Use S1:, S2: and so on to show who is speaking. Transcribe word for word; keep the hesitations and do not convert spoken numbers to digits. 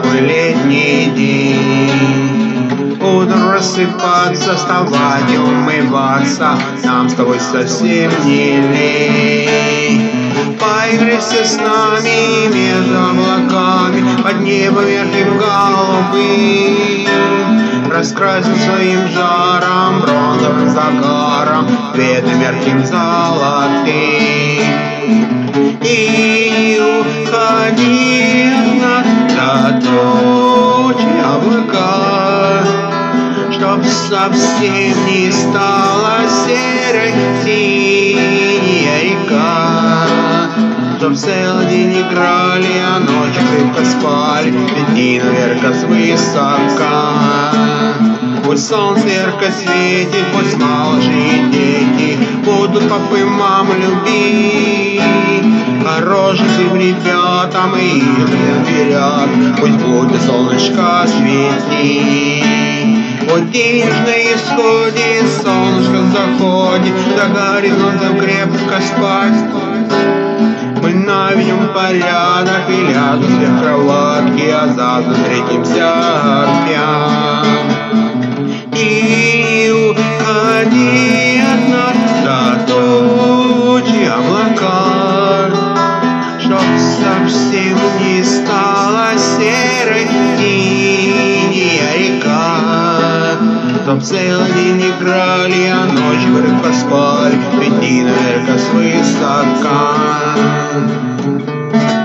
S1: теплый летний день. Утром рассыпаться, вставать и умываться, нам с тобой совсем не лень. Поиграйся с нами между облаками, под небом ярким голубым. Раскрасим своим жаром, бронзовым загаром, цветом ярким золотым. И уходи от нас до тучи облака, чтоб совсем не стала серой синяя река. Чтоб целый день играли, а ночью крепко спали, лети наверх свысока. Пусть солнце ярко светит, пусть малыши дети будут папы и мамы любить. Хорошим ребятам и их вперед, пусть будет солнышко светить. Вот день уж на исходе, солнышко заходит, за горизонтом крепко спать. Мы наведем порядок и лягу все в кроватки, а завтра встретимся опять. И уходи от нас до тучи облака, чтоб совсем не стала серой синяя река. Чтоб целый день играли, а ночью крепко спали, лети наверх свысока.